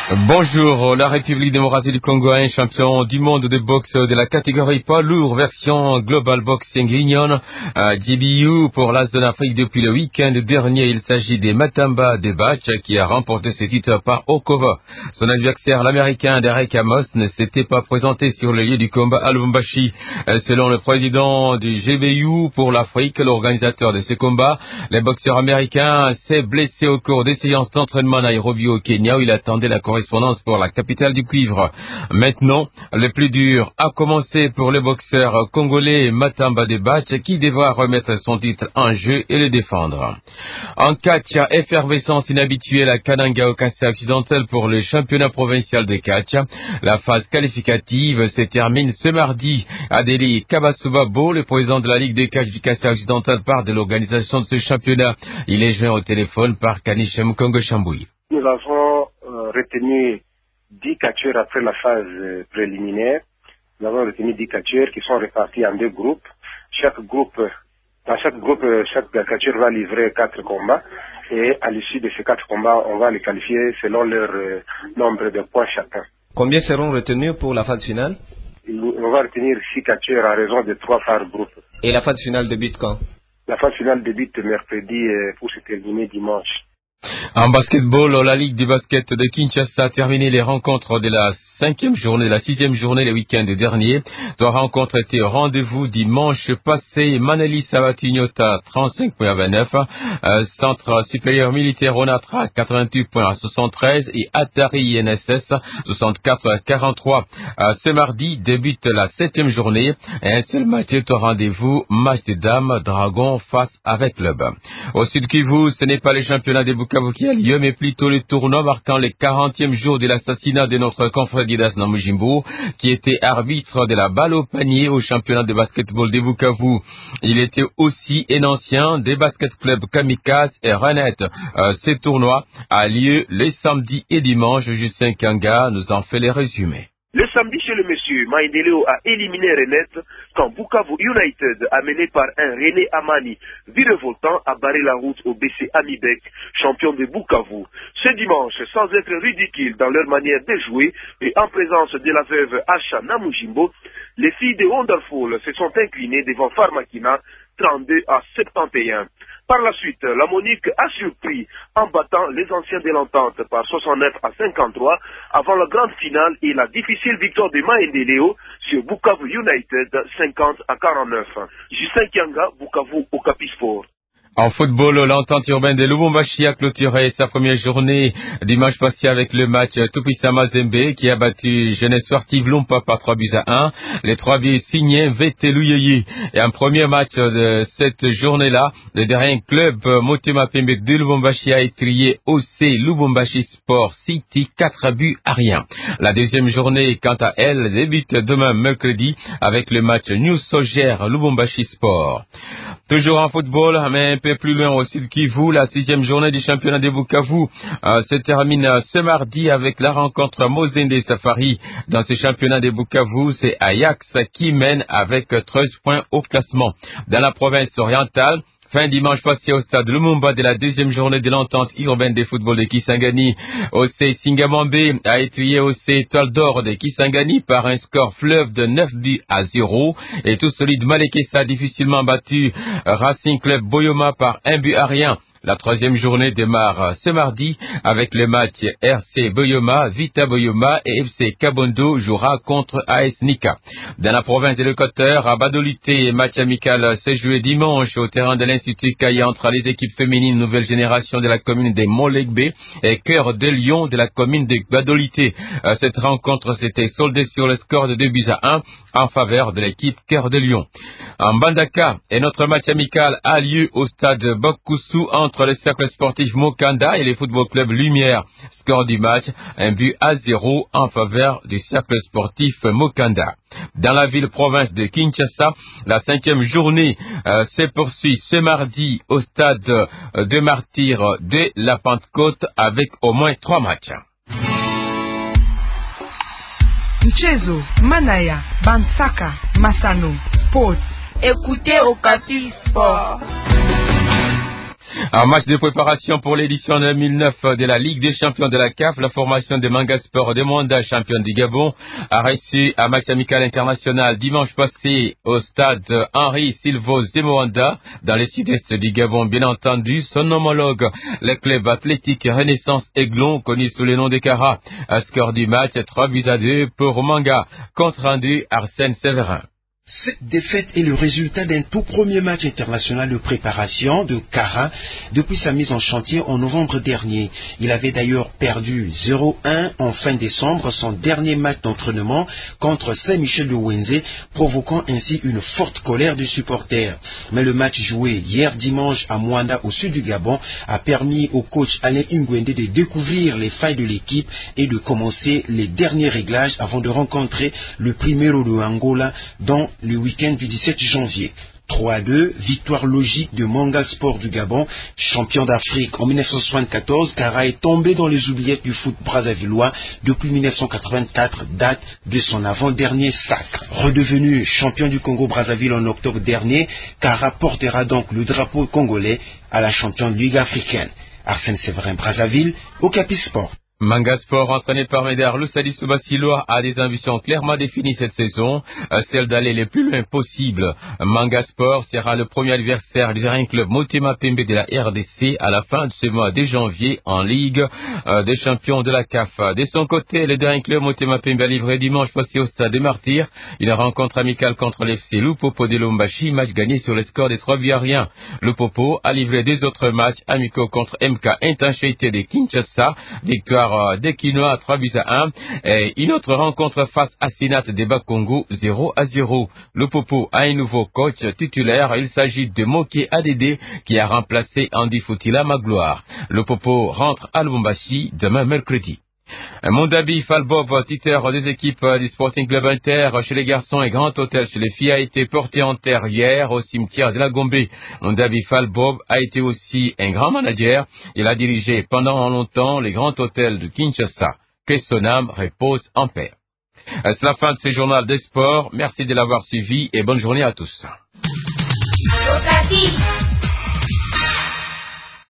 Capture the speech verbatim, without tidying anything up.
Bonjour, la République démocratique du Congo est champion du monde de boxe de la catégorie poids lourd version Global Boxing Union G B U pour la zone Afrique depuis le week-end dernier. Il s'agit des Matamba Debach qui a remporté ce titre par Okova. Son adversaire, l'américain Derek Amos, ne s'était pas présenté sur le lieu du combat à Lubumbashi. Selon le président du G B U pour l'Afrique, l'organisateur de ce combat, le boxeur américain s'est blessé au cours des séances d'entraînement à Nairobi au Kenya où il attendait la correspondance pour la capitale du cuivre. Maintenant, le plus dur a commencé pour le boxeur congolais Matamba Debach qui devra remettre son titre en jeu et le défendre. En catch, effervescence inhabituelle à Kananga au Kasai occidental pour le championnat provincial de catch. La phase qualificative se termine ce mardi. Adeli Kabasubabo, le président de la Ligue de catch du Kasai occidental, part de l'organisation de ce championnat. Il est joint au téléphone par Kanishem Kongo Chamboui. Nous avons euh, retenu dix catcheurs après la phase euh, préliminaire. Nous avons retenu dix catcheurs qui sont répartis en deux groupes. Chaque groupe, dans chaque groupe, chaque catcheur va livrer quatre combats. Et à l'issue de ces quatre combats, on va les qualifier selon leur euh, nombre de points chacun. Combien seront retenus pour la phase finale? On va retenir six catcheurs à raison de trois par groupe. Et la phase finale débute quand? La phase finale débute mercredi euh, pour se terminer dimanche. En basketball, la Ligue du basket de Kinshasa a terminé les rencontres de la cinquième journée, de la sixième journée le week-end dernier. Trois rencontres étaient au rendez-vous dimanche passé. Maneli Sabatignota, trente-cinq points à vingt-neuf. Euh, Centre supérieur militaire Onatra, quatre-vingt-huit points à soixante-treize. Et Atari I N S S, soixante-quatre à quarante-trois. Euh, ce mardi débute la septième journée. Et un seul match est au rendez-vous. Match des dames, Dragon face avec Club. Au Sud Kivu, ce n'est pas les championnats des Bukavu qui a lieu, mais plutôt le tournoi marquant le quarantième jour de l'assassinat de notre confrère Didas Namujimbo, qui était arbitre de la balle au panier au championnat de basketball de Bukavu. Il était aussi un ancien des basket clubs Kamikaze et Renette. Euh, ce tournoi a lieu les samedis et dimanches. Justin Kanga nous en fait les résumés. Le samedi chez le monsieur, Maïdeleo a éliminé Renette quand Bukavu United, amené par un René Amani, virevoltant, a barré la route au B C Amibek, champion de Bukavu. Ce dimanche, sans être ridicule dans leur manière de jouer et en présence de la veuve Asha Namujimbo, les filles de Wonderful se sont inclinées devant Pharmakina, trente-deux à soixante et un. Par la suite, la Monique a surpris en battant les anciens de l'entente par soixante-neuf à cinquante-trois avant la grande finale et la difficile victoire de Maendeleo sur Bukavu United cinquante à quarante-neuf. Justin Kianga, Bukavu au Capisport. En football, l'entente urbaine de Lubumbashi a clôturé sa première journée dimanche passé avec le match Tupisa Mazembe qui a battu Jeunesse Sportive Lumpa par trois buts à un. Les trois buts signés Vete Luyeye. Et un premier match de cette journée-là, le dernier club Motema Pembe de Lubumbashi a étrié O C Lubumbashi Sport City quatre buts à rien. La deuxième journée, quant à elle, débute demain mercredi avec le match New Soger Lubumbashi Sport. Toujours en football, mais un peu plus loin au Sud Kivu, la sixième journée du championnat de Bukavu euh, se termine euh, ce mardi avec la rencontre Mozende Safari. Dans ce championnat de Bukavu, c'est Ajax qui mène avec treize points au classement. Dans la province orientale, fin dimanche passé au stade Lumumba de la deuxième journée de l'entente urbaine de football de Kisangani, O C Singamambe a étrié O C Étoile d'Or de Kisangani par un score fleuve de neuf buts à zéro et tout solide Malekesa a difficilement battu Racing Club Boyoma par un but à rien. La troisième journée démarre ce mardi avec le match R C Boyoma, Vita Boyoma et F C Kabondo jouera contre A S Nika. Dans la province de l'Équateur, à Badolité, match amical s'est joué dimanche au terrain de l'Institut Kaya entre les équipes féminines nouvelle génération de la commune de Molegbe et Cœur de Lion de la commune de Badolité. Cette rencontre s'était soldée sur le score de deux buts à un en faveur de l'équipe Cœur de Lion. En Bandaka, et notre match amical a lieu au stade Bokusu entre le cercle sportif Mokanda et le football club Lumière. Score du match, un but à zéro en faveur du cercle sportif Mokanda. Dans la ville-province de Kinshasa, la cinquième journée euh, se poursuit ce mardi au stade de Martyrs de la Pentecôte avec au moins trois matchs. Mchezo, Manaya, Bansaka, Masano, Sports. Écoutez Okapi Sport. Un match de préparation pour l'édition deux mille neuf de la Ligue des champions de la C A F. La formation de Manga Sport de Mwanda, championne du Gabon, a reçu un match amical international dimanche passé au stade Henri Silvos de Mwanda, dans le sud-est du Gabon. Bien entendu, son homologue, le club athlétique Renaissance Aiglon, connu sous le nom de Kara. Un score du match, trois buts à deux pour Manga. Compte rendu, Arsène Séverin. Cette défaite est le résultat d'un tout premier match international de préparation de Kara depuis sa mise en chantier en novembre dernier. Il avait d'ailleurs perdu zéro un en fin décembre, son dernier match d'entraînement contre Saint-Michel de Wenzé, provoquant ainsi une forte colère des supporters. Mais le match joué hier dimanche à Mwanda au sud du Gabon a permis au coach Alain Ingwende de découvrir les failles de l'équipe et de commencer les derniers réglages avant de rencontrer le Primeiro de Angola dans le week-end du dix-sept janvier. trois à deux, victoire logique de Manga Sport du Gabon, champion d'Afrique en mille neuf cent soixante-quatorze. Kara est tombé dans les oubliettes du foot brassavillois depuis mille neuf cent quatre-vingt-quatre, date de son avant-dernier sacre. Redevenu champion du Congo-Brazzaville en octobre dernier, Kara portera donc le drapeau congolais à la championne Ligue africaine. Arsène Séverin, Brazzaville, Okapi Sport. Manga Sport, entraîné par Médard Loussadi Soubasiloa, a des ambitions clairement définies cette saison, celle d'aller le plus loin possible. Manga Sport sera le premier adversaire du Daring Club Motema Pembe de la R D C à la fin de ce mois de janvier en Ligue euh, des champions de la C A F. De son côté, le Daring Club Motema Pembe a livré dimanche passé au stade des Martyrs une rencontre amicale contre l'F C Lupopo de Lombashi, match gagné sur le score des trois buts à rien. Lupopo a livré deux autres matchs amicaux contre M K Intensité de Kinshasa, victoire des Quinois trois buts à un, et une autre rencontre face à Sinat de Bakongo zéro à zéro. Le Popo a un nouveau coach titulaire, il s'agit de Moké Adede qui a remplacé Andy Foutila Magloire. Le Popo rentre à Lubumbashi demain mercredi. Mondabi Falbob, titre des équipes du Sporting Club Inter chez les garçons et Grand Hôtel chez les filles, a été porté en terre hier au cimetière de la Gombe. Mondabi Falbob a été aussi un grand manager. Il a dirigé pendant longtemps les Grands Hôtels de Kinshasa. Que son âme repose en paix. C'est la fin de ce journal des sports. Merci de l'avoir suivi et bonne journée à tous.